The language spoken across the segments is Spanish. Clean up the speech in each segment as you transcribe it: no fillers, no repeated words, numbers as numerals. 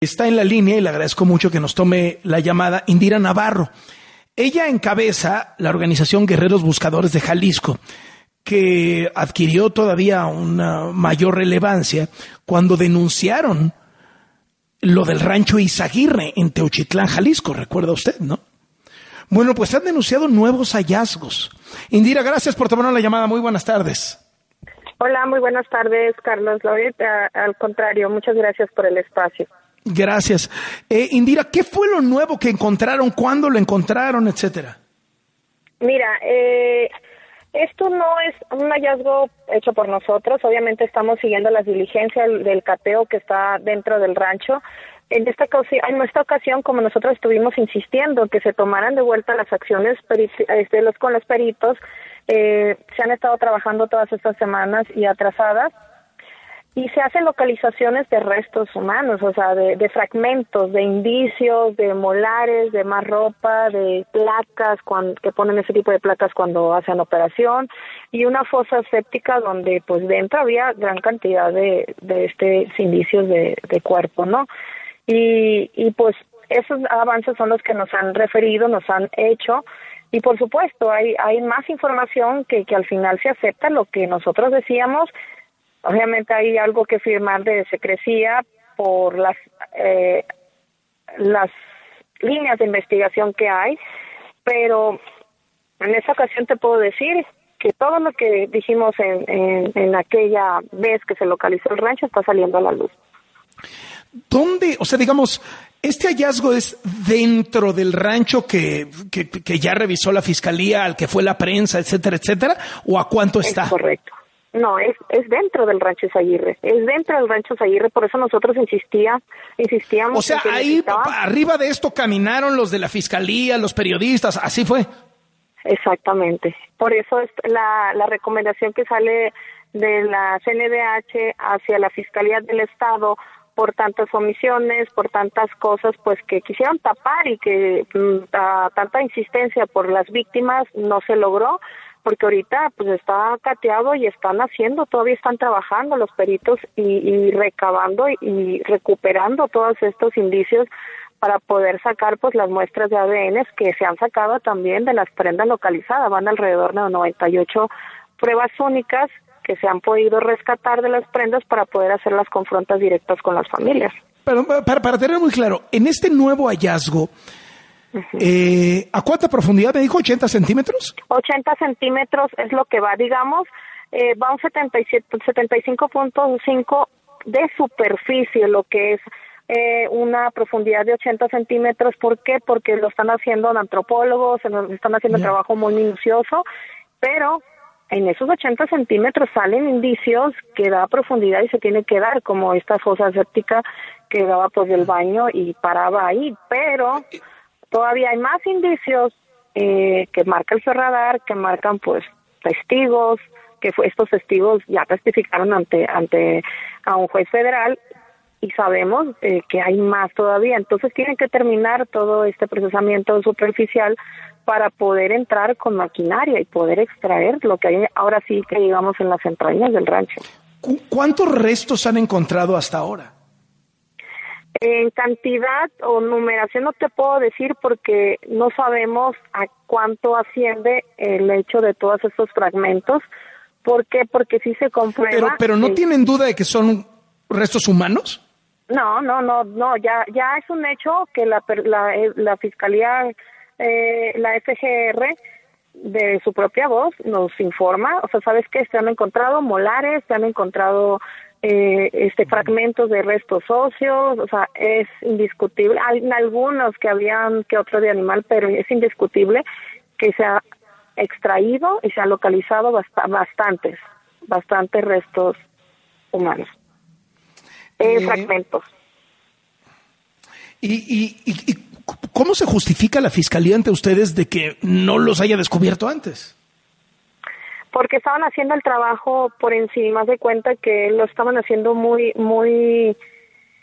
Está en la línea y le agradezco mucho que nos tome la llamada Indira Navarro. Ella encabeza la organización Guerreros Buscadores de Jalisco, que adquirió todavía una mayor relevancia cuando denunciaron lo del rancho Izaguirre en Teochitlán, Jalisco. ¿Recuerda usted, no? Bueno, pues han denunciado nuevos hallazgos. Indira, gracias por tomar la llamada. Muy buenas tardes. Hola, muy buenas tardes, Carlos. Al contrario, muchas gracias por el espacio. Gracias. Indira, ¿qué fue lo nuevo que encontraron? ¿Cuándo lo encontraron, etcétera? Mira, esto no es un hallazgo hecho por nosotros. Obviamente estamos siguiendo las diligencias del cateo que está dentro del rancho. En esta ocasión, como nosotros estuvimos insistiendo que se tomaran de vuelta las acciones con los peritos, se han estado trabajando todas estas semanas y atrasadas. Y se hacen localizaciones de restos humanos, o sea, de fragmentos, de indicios, de molares, de más ropa, de placas, que ponen ese tipo de placas cuando hacen operación, y una fosa séptica donde pues dentro había gran cantidad de indicios de cuerpo, ¿no? Y pues esos avances son los que nos han referido, nos han hecho, y por supuesto hay más información que al final se acepta lo que nosotros decíamos. Obviamente hay algo que firmar de secrecía por las líneas de investigación que hay, pero en esta ocasión te puedo decir que todo lo que dijimos en aquella vez que se localizó el rancho está saliendo a la luz. ¿Dónde? O sea, digamos, ¿este hallazgo es dentro del rancho que ya revisó la fiscalía, al que fue la prensa, etcétera, etcétera? ¿O a cuánto está? Es correcto. No, es dentro del rancho Izaguirre, por eso nosotros insistíamos. O sea, ahí arriba de esto caminaron los de la fiscalía, los periodistas, ¿así fue? Exactamente, por eso es la recomendación que sale de la CNDH hacia la Fiscalía del Estado, por tantas omisiones, por tantas cosas pues que quisieron tapar y que tanta insistencia por las víctimas no se logró. Porque ahorita pues está cateado y todavía están trabajando los peritos y recabando y recuperando todos estos indicios para poder sacar pues las muestras de ADN que se han sacado también de las prendas localizadas. Van alrededor de 98 pruebas únicas que se han podido rescatar de las prendas para poder hacer las confrontas directas con las familias. Pero para tener muy claro, en este nuevo hallazgo, ¿a cuánta profundidad me dijo? ¿80 centímetros? 80 centímetros es lo que va, digamos, va un 75.5 de superficie, lo que es una profundidad de 80 centímetros. ¿Por qué? Porque lo están haciendo antropólogos, están haciendo trabajo muy minucioso, pero en esos 80 centímetros salen indicios que da profundidad y se tiene que dar, como esta fosa séptica que daba pues del baño y paraba ahí, pero todavía hay más indicios que marca el Ferradar, que marcan pues testigos, estos testigos ya testificaron ante a un juez federal y sabemos que hay más todavía. Entonces tienen que terminar todo este procesamiento superficial para poder entrar con maquinaria y poder extraer lo que hay ahora sí que digamos en las entrañas del rancho. ¿Cuántos restos han encontrado hasta ahora? En cantidad o numeración no te puedo decir porque no sabemos a cuánto asciende el hecho de todos estos fragmentos. ¿Por qué? Porque sí se comprueba. Pero ¿no tienen duda de que son restos humanos? No, ya es un hecho que la Fiscalía, la FGR, de su propia voz nos informa. O sea, ¿sabes qué? Se han encontrado molares, se han encontrado fragmentos de restos óseos, o sea, es indiscutible. Hay algunos que habían que otro de animal, pero es indiscutible que se ha extraído y se ha localizado bastantes restos humanos, fragmentos. ¿Y cómo se justifica la fiscalía ante ustedes de que no los haya descubierto antes? Porque estaban haciendo el trabajo por encima, de cuenta que lo estaban haciendo muy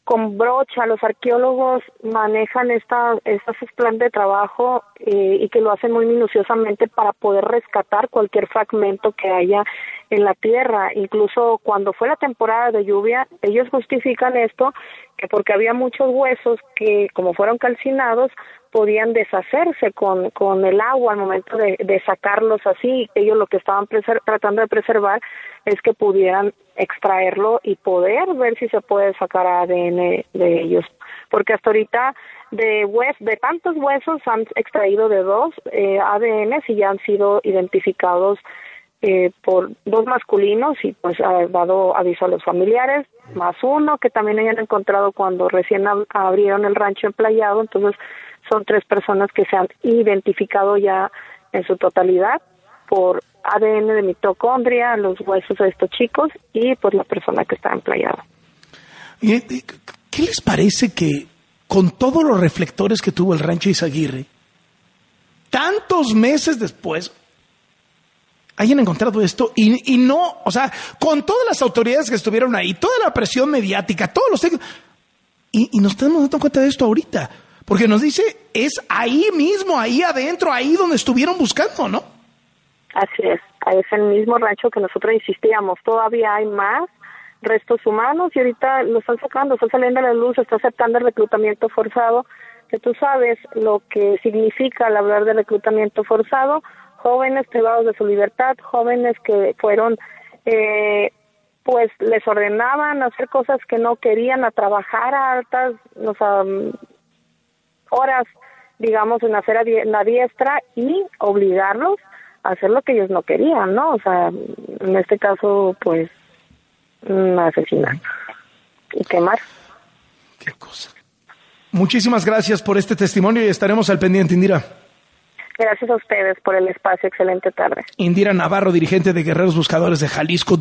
con brocha. Los arqueólogos manejan estos plan de trabajo y que lo hacen muy minuciosamente para poder rescatar cualquier fragmento que haya en la tierra. Incluso cuando fue la temporada de lluvia, ellos justifican esto que porque había muchos huesos que, como fueron calcinados, podían deshacerse con el agua al momento de sacarlos así. Ellos lo que estaban tratando de preservar es que pudieran extraerlo y poder ver si se puede sacar ADN de ellos, porque hasta ahorita de tantos huesos han extraído de 2 ADNs y ya han sido identificados por 2 masculinos, y pues ha dado aviso a los familiares, más uno que también hayan encontrado cuando recién abrieron el rancho emplayado. Entonces son 3 personas que se han identificado ya en su totalidad por ADN de mitocondria, los huesos de estos chicos y pues la persona que está emplayada. ¿Qué les parece que con todos los reflectores que tuvo el rancho Izaguirre, tantos meses después, hayan encontrado esto y no, o sea, con todas las autoridades que estuvieron ahí, toda la presión mediática, todos los técnicos, y nos estamos dando cuenta de esto ahorita? Porque nos dice, es ahí mismo, ahí adentro, ahí donde estuvieron buscando, ¿no? Así es el mismo rancho que nosotros insistíamos. Todavía hay más restos humanos y ahorita lo están sacando, está saliendo a la luz, está aceptando el reclutamiento forzado, que tú sabes lo que significa al hablar de reclutamiento forzado. Jóvenes privados de su libertad, jóvenes que fueron, pues les ordenaban hacer cosas que no querían, a trabajar a altas horas, digamos, en hacer la diestra y obligarlos a hacer lo que ellos no querían, ¿no? O sea, en este caso, pues, asesinar y quemar. Qué cosa. Muchísimas gracias por este testimonio y estaremos al pendiente, Indira. Gracias a ustedes por el espacio. Excelente tarde. Indira Navarro, dirigente de Guerreros Buscadores de Jalisco.